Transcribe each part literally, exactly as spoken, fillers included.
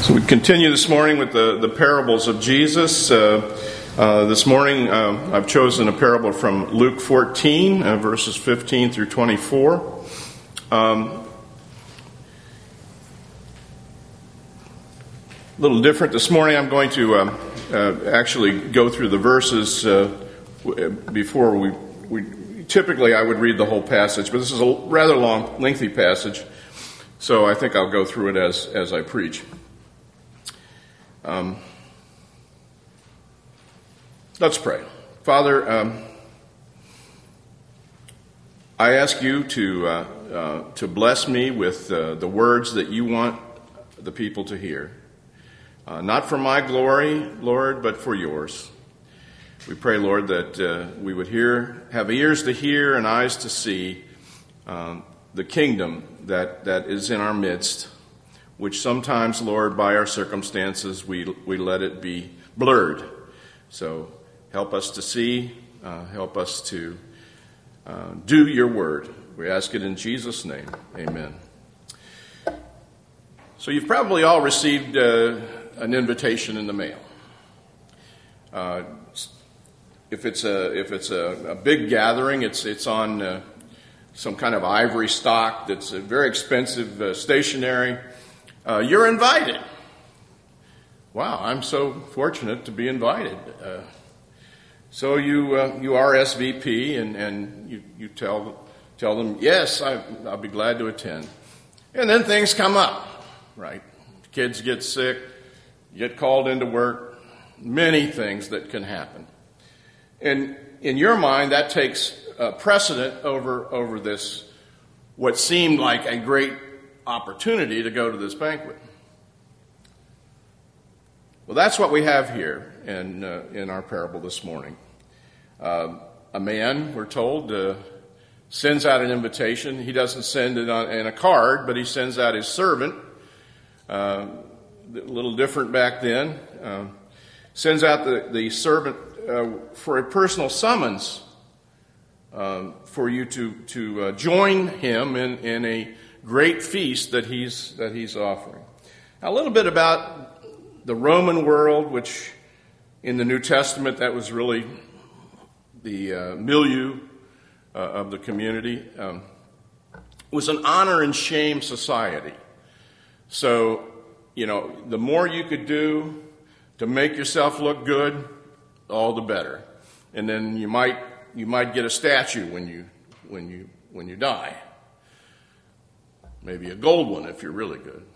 So we continue this morning with the, the parables of Jesus. Uh, uh, this morning uh, I've chosen a parable from Luke fourteen, uh, verses fifteen through twenty-four. Um, a little different this morning. I'm going to uh, uh, actually go through the verses uh, before we, we... Typically I would read the whole passage, but this is a rather long, lengthy passage, so I think I'll go through it as, as I preach. Um, let's pray. Father, um, I ask you to uh, uh, to bless me with uh, the words that you want the people to hear. Uh, not for my glory, Lord, but for yours. We pray, Lord, that uh, we would hear, have ears to hear and eyes to see um, the kingdom that, that is in our midst, which sometimes, Lord, by our circumstances, we we let it be blurred. So help us to see, uh, help us to uh, do your word. We ask it in Jesus' name. Amen. So you've probably all received uh, an invitation in the mail. Uh, if it's a if it's a, a big gathering, it's it's on uh, some kind of ivory stock that's a very expensive uh, stationery. Uh, you're invited. Wow, I'm so fortunate to be invited. Uh, so you uh, you R S V P and, and you, you tell tell them, yes, I, I'll be glad to attend. And then things come up, right? Kids get sick, get called into work, many things that can happen. And in your mind, that takes uh, precedent over over this, what seemed like a great opportunity to go to this banquet. Well, that's what we have here in uh, in our parable this morning. Uh, a man, we're told, uh, sends out an invitation. He doesn't send it on, in a card, but he sends out his servant. Uh, a little different back then. Uh, sends out the, the servant uh, for a personal summons uh, for you to to uh, join him in in a great feast that he's that he's offering. Now, a little bit about the Roman world, which in the New Testament that was really the uh, milieu uh, of the community. Um, was an honor and shame society. So, you know, the more you could do to make yourself look good, all the better. And then you might you might get a statue when you when you when you die. Maybe a gold one if you're really good.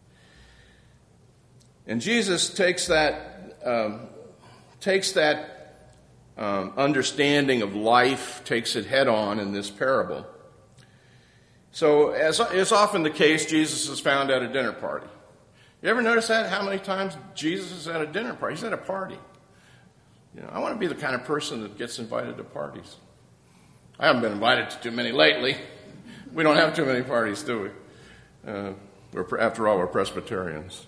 And Jesus takes that um, takes that um, understanding of life, takes it head on in this parable. So, as is often the case, Jesus is found at a dinner party. You ever notice that? How many times Jesus is at a dinner party? He's at a party. You know, I want to be the kind of person that gets invited to parties. I haven't been invited to too many lately. We don't have too many parties, do we? Uh, we're, after all, we're Presbyterians.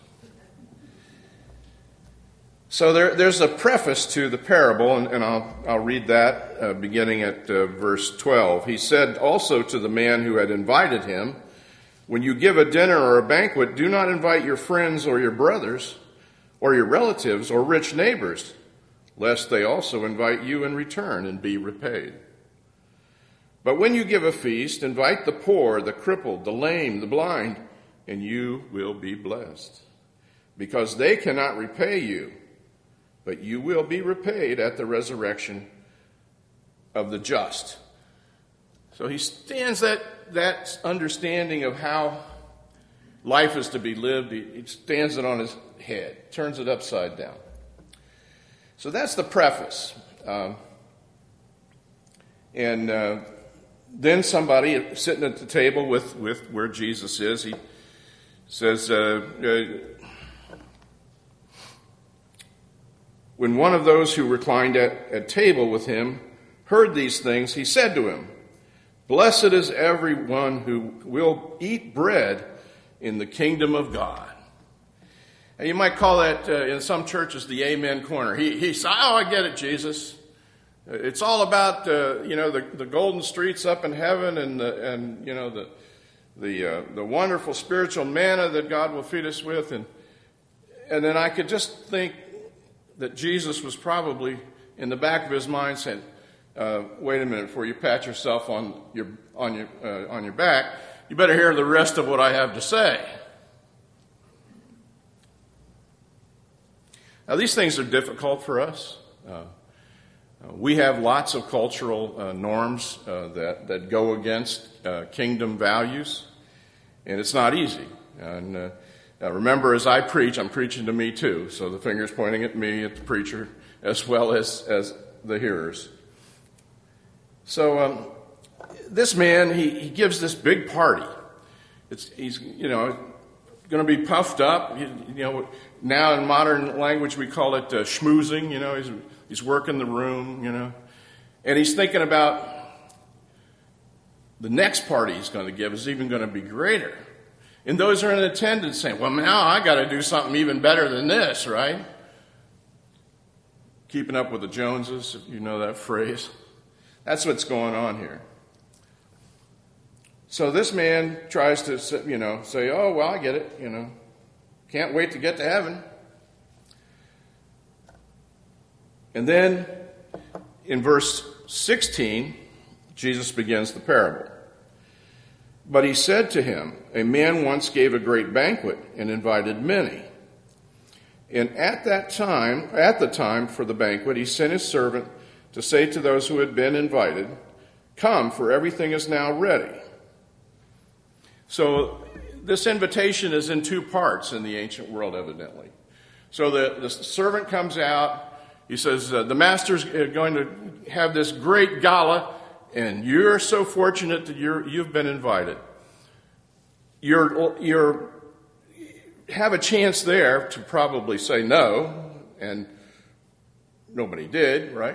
So there, there's a preface to the parable, and, and I'll, I'll read that uh, beginning at uh, verse twelve. He said also to the man who had invited him, "When you give a dinner or a banquet, do not invite your friends or your brothers or your relatives or rich neighbors, lest they also invite you in return and be repaid. But when you give a feast, invite the poor, the crippled, the lame, the blind, and you will be blessed, because they cannot repay you, but you will be repaid at the resurrection of the just." So he stands that, that understanding of how life is to be lived, he, he stands it on his head, turns it upside down. So that's the preface. Um, and uh, then somebody sitting at the table with, with where Jesus is, he says, uh, uh, when one of those who reclined at, at table with him heard these things, he said to him, "Blessed is everyone who will eat bread in the kingdom of God." And you might call that uh, in some churches the amen corner. He, he said, "Oh, I get it, Jesus. It's all about uh, you know the, the golden streets up in heaven and the, and you know the the uh, the wonderful spiritual manna that God will feed us with, and and then I could just think that Jesus was probably in the back of his mind saying, uh, wait a minute, before you pat yourself on your on your uh, on your back, you better hear the rest of what I have to say. Now, these things are difficult for us. Uh, uh, we have lots of cultural uh, norms uh, that, that go against uh, kingdom values, and it's not easy. And uh, uh, remember, as I preach, I'm preaching to me too, so the finger's pointing at me, at the preacher, as well as, as the hearers. So um, this man, he, he gives this big party. It's, he's, you know, going to be puffed up. You, you know, now in modern language we call it uh, schmoozing. You know, he's he's working the room. You know, and he's thinking about the next party he's going to give is even going to be greater. And those are in attendance saying, "Well, now I got to do something even better than this, right?" Keeping up with the Joneses, if you know that phrase. That's what's going on here. So this man tries to, you know, say, oh, well, I get it, you know. Can't wait to get to heaven. And then in verse sixteen, Jesus begins the parable. But he said to him, a man once gave a great banquet and invited many. And at that time, at the time for the banquet, he sent his servant to say to those who had been invited, come, for everything is now ready. So this invitation is in two parts in the ancient world, evidently. So the, the servant comes out. He says, uh, the master's going to have this great gala, and you're so fortunate that you're, you've been invited. You're, you're have a chance there to probably say no, and nobody did, right?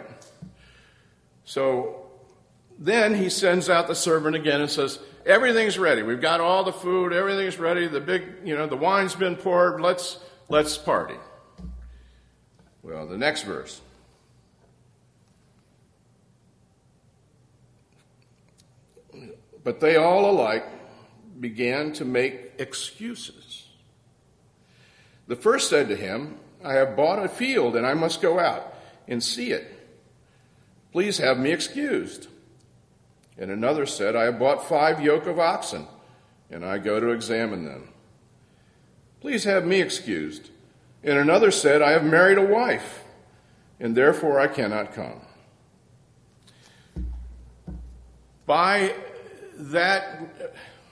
So then he sends out the servant again and says, everything's ready. We've got all the food. Everything's ready. The big, you know, the wine's been poured. Let's, let's party. Well, the next verse. But they all alike began to make excuses. The first said to him, I have bought a field and I must go out and see it. Please have me excused. And another said, I have bought five yoke of oxen, and I go to examine them. Please have me excused. And another said, I have married a wife, and therefore I cannot come. By that,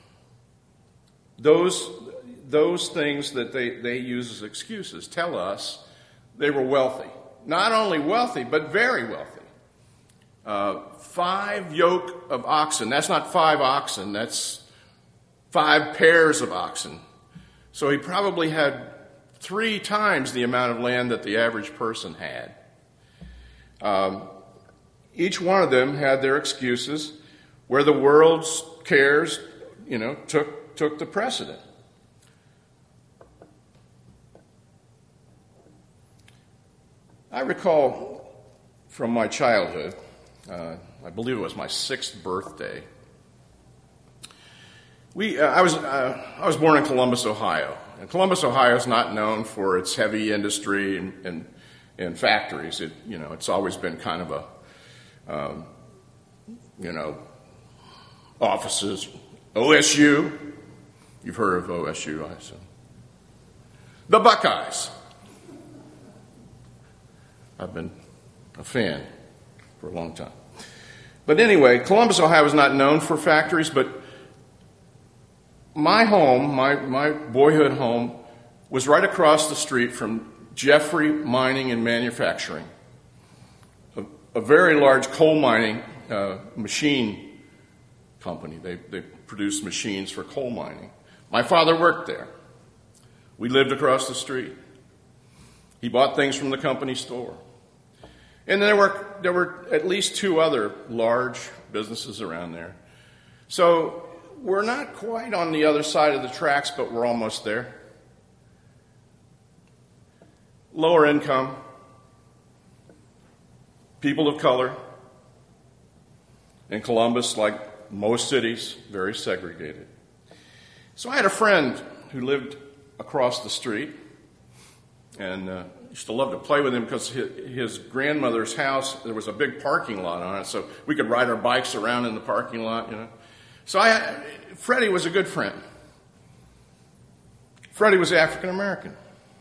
those, those things that they, they use as excuses tell us they were wealthy. Not only wealthy, but very wealthy. Uh, five yoke of oxen. That's not five oxen. That's five pairs of oxen. So he probably had three times the amount of land that the average person had. Um, each one of them had their excuses where the world's cares, you know, took, took the precedent. I recall from my childhood, Uh, I believe it was my sixth birthday. We, uh, I was, uh, I was born in Columbus, Ohio, and Columbus, Ohio is not known for its heavy industry and, and, and factories. It, you know, it's always been kind of a, um, you know, offices. O S U, you've heard of O S U, I assume. The Buckeyes. I've been a fan for a long time. But anyway, Columbus, Ohio is not known for factories, but my home, my, my boyhood home, was right across the street from Jeffrey Mining and Manufacturing, a, a very large coal mining uh, machine company. They, they produced machines for coal mining. My father worked there. We lived across the street. He bought things from the company store. And there were there were at least two other large businesses around there. So we're not quite on the other side of the tracks, but we're almost there. Lower income, people of color. In Columbus, like most cities, very segregated. So I had a friend who lived across the street. and uh, used to love to play with him because his, his grandmother's house, there was a big parking lot on it, so we could ride our bikes around in the parking lot, you know. So I, Freddie was a good friend. Freddie was African American.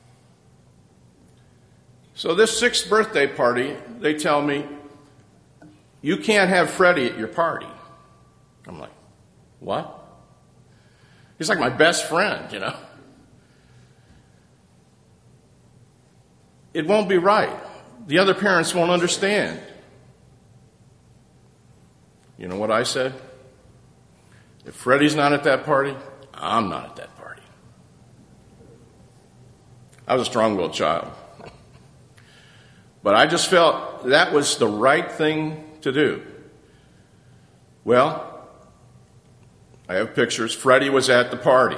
So this sixth birthday party, they tell me, you can't have Freddie at your party. I'm like, what? He's like my best friend, you know. It won't be right. The other parents won't understand. You know what I said? If Freddie's not at that party, I'm not at that party. I was a strong-willed child. But I just felt that was the right thing to do. Well, I have pictures. Freddie was at the party.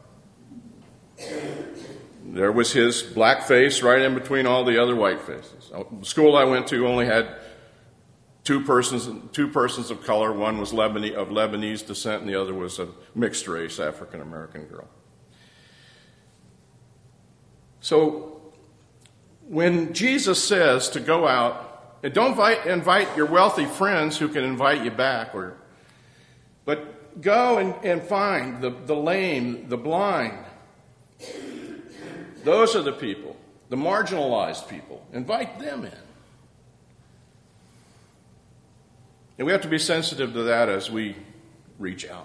There was his black face right in between all the other white faces. The school I went to only had two persons, two persons of color. One was Lebanese, of Lebanese descent, and the other was a mixed race African American girl. So when Jesus says to go out, and don't invite, invite your wealthy friends who can invite you back, or, but go and, and find the, the lame, the blind. Those are the people, the marginalized people. Invite them in. And we have to be sensitive to that as we reach out.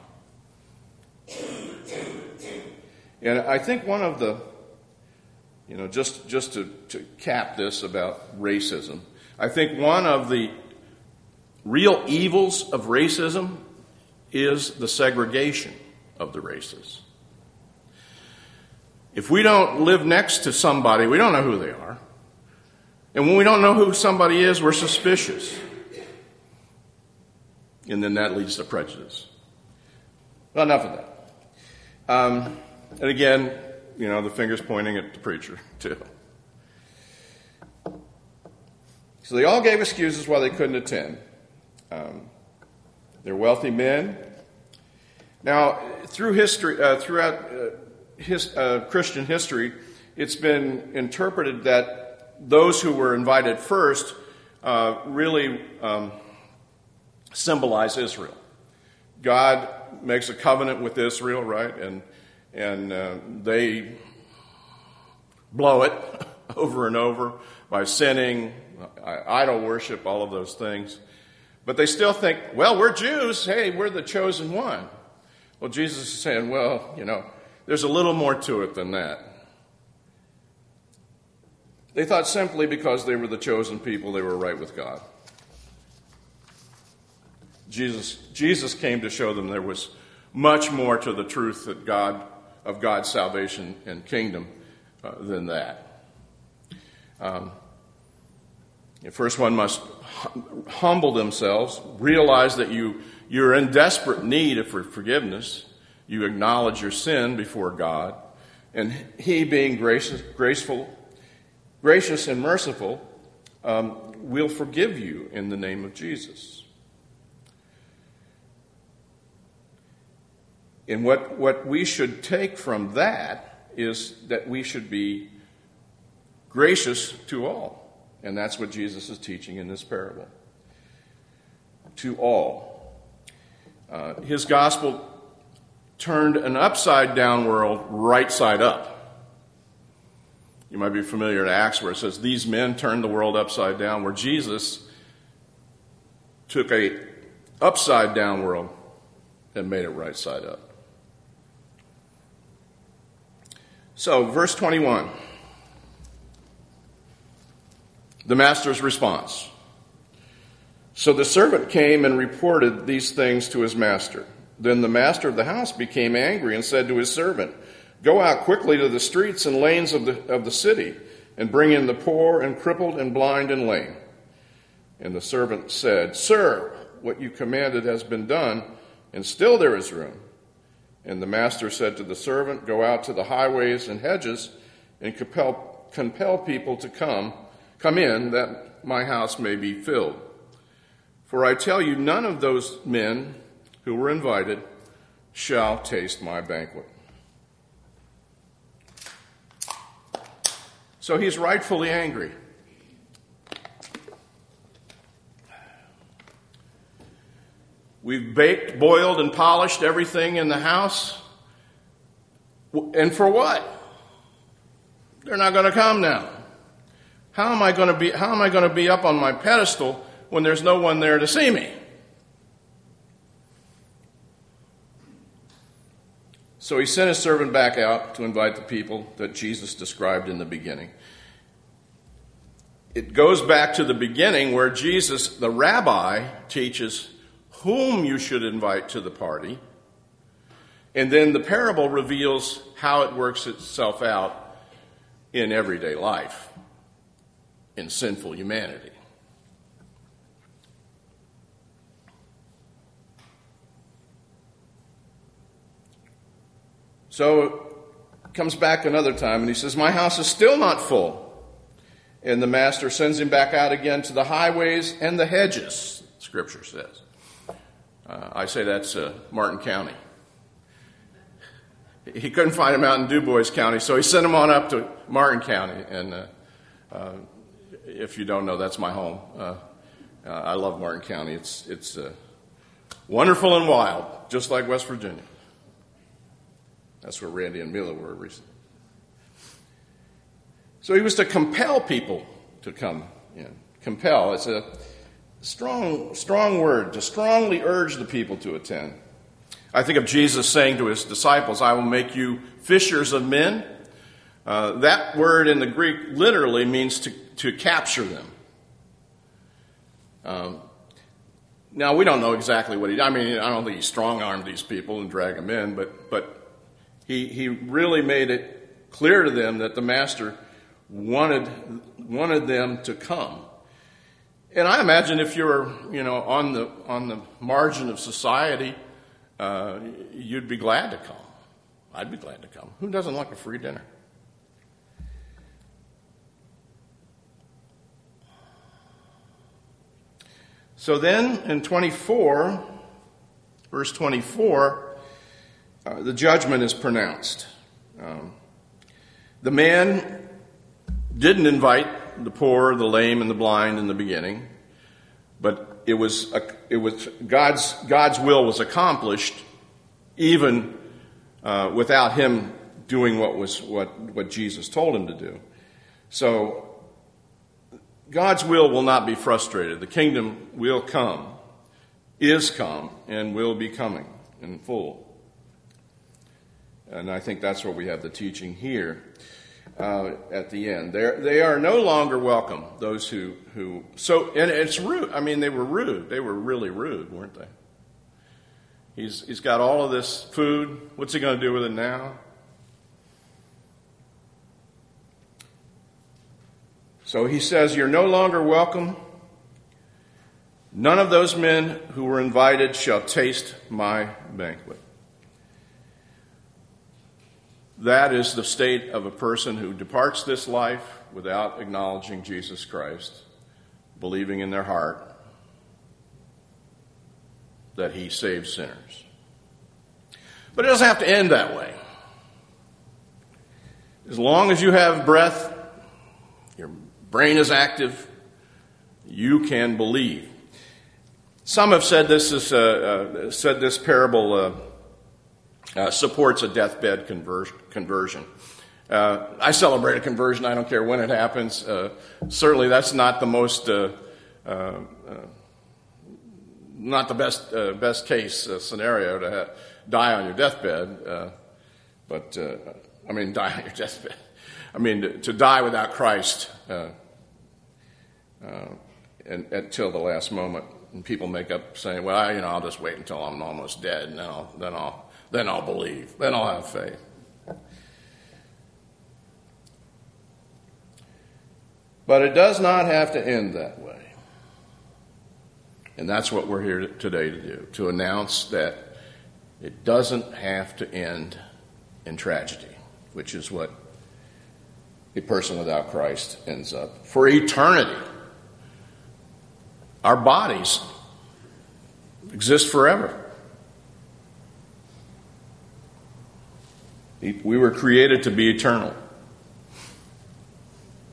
And I think one of the You know, just, just to, to cap this about racism, I think one of the real evils of racism is the segregation of the races. If we don't live next to somebody, we don't know who they are. And when we don't know who somebody is, we're suspicious. And then that leads to prejudice. Well, enough of that. Um, and again, you know, the finger's pointing at the preacher, too. So they all gave excuses why they couldn't attend. Um, they're wealthy men. Now, through history, uh, throughout uh, his, uh, Christian history, it's been interpreted that those who were invited first uh, really um, symbolize Israel. God makes a covenant with Israel, right? And And uh, they blow it over and over by sinning, idol worship, all of those things. But they still think, well, we're Jews. Hey, we're the chosen one. Well, Jesus is saying, well, you know, there's a little more to it than that. They thought simply because they were the chosen people, they were right with God. Jesus, Jesus came to show them there was much more to the truth that God of God's salvation and kingdom uh, than that. Um, first, one must hum- humble themselves, realize that you, you're in desperate need of forgiveness. You acknowledge your sin before God, and He, being gracious, graceful, gracious and merciful, um, will forgive you in the name of Jesus. And what, what we should take from that is that we should be gracious to all. And that's what Jesus is teaching in this parable. To all. Uh, his gospel turned an upside-down world right side up. You might be familiar to Acts where it says, these men turned the world upside down, where Jesus took a upside-down world and made it right side up. So, verse twenty-one, the master's response. So the servant came and reported these things to his master. Then the master of the house became angry and said to his servant, go out quickly to the streets and lanes of the, of the city and bring in the poor and crippled and blind and lame. And the servant said, sir, what you commanded has been done, and still there is room. And the master said to the servant, go out to the highways and hedges and compel, compel people to come, come in, that my house may be filled. For I tell you, none of those men who were invited shall taste my banquet. So he's rightfully angry. We've baked, boiled, and polished everything in the house. And for what? They're not going to come now. How am I going to be, how am I going to be up on my pedestal when there's no one there to see me? So he sent his servant back out to invite the people that Jesus described in the beginning. It goes back to the beginning where Jesus, the rabbi, teaches whom you should invite to the party. And then the parable reveals how it works itself out in everyday life, in sinful humanity. So it comes back another time and he says, my house is still not full. And the master sends him back out again to the highways and the hedges, Scripture says. Uh, I say that's uh, Martin County. He couldn't find him out in Du Bois County, so he sent him on up to Martin County. And uh, uh, if you don't know, that's my home. Uh, uh, I love Martin County. It's it's uh, wonderful and wild, just like West Virginia. That's where Randy and Mila were recently. So he was to compel people to come in. Compel. It's a strong, strong word, to strongly urge the people to attend. I think of Jesus saying to his disciples, I will make you fishers of men. Uh, that word in the Greek literally means to, to capture them. Um, now, we don't know exactly what he did. I mean, I don't think he strong-armed these people and dragged them in, but, but he, he really made it clear to them that the master wanted, wanted them to come. And I imagine if you're, you know, on the, on the margin of society, Uh, you'd be glad to come. I'd be glad to come. Who doesn't like a free dinner? So then in twenty-four, verse twenty-four, uh, the judgment is pronounced. Um, the man didn't invite the poor, the lame, and the blind in the beginning, but It was a, it was God's God's will was accomplished, even uh, without him doing what was what what Jesus told him to do. So God's will will not be frustrated. The kingdom will come, is come, and will be coming in full. And I think that's what we have the teaching here. Uh, at the end, they they are no longer welcome. Those who who so and it's rude. I mean, they were rude. They were really rude, weren't they? He's he's got all of this food. What's he going to do with it now? So he says, "You're no longer welcome. None of those men who were invited shall taste my banquet." That is the state of a person who departs this life without acknowledging Jesus Christ, believing in their heart that he saves sinners. But it doesn't have to end that way. As long as you have breath, your brain is active, you can believe. Some have said this is uh, uh, said this parable uh, Uh, supports a deathbed conver- conversion. Uh, I celebrate a conversion. I don't care when it happens. Uh, certainly, that's not the most, uh, uh, uh, not the best uh, best case uh, scenario to ha- die on your deathbed. Uh, but uh, I mean, die on your deathbed. I mean, to, to die without Christ uh, uh, and, until the last moment. And people make up saying, "Well, you know, I'll just wait until I'm almost dead, and then I'll then I'll." Then I'll believe. Then I'll have faith. But it does not have to end that way. And that's what we're here today to do, to announce that it doesn't have to end in tragedy, which is what a person without Christ ends up. For eternity, our bodies exist forever. We were created to be eternal.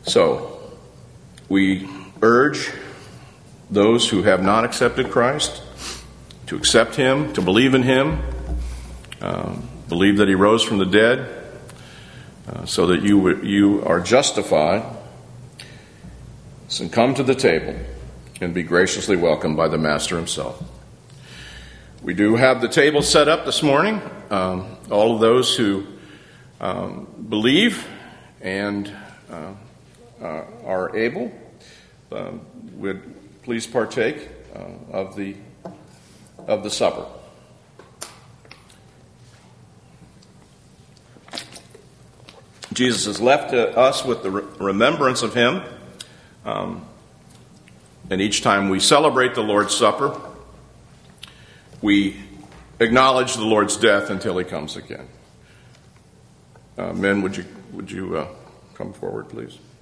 So, we urge those who have not accepted Christ to accept him, to believe in him, um, believe that he rose from the dead, uh, so that you you are justified. So come to the table and be graciously welcomed by the Master himself. We do have the table set up this morning. Um, all of those who um, believe and uh, uh, are able um, would please partake uh, of the of the supper. Jesus has left uh, us with the re- remembrance of him. Um, and each time we celebrate the Lord's Supper, we acknowledge the Lord's death until he comes again. Uh, men, would you would you uh, come forward, please?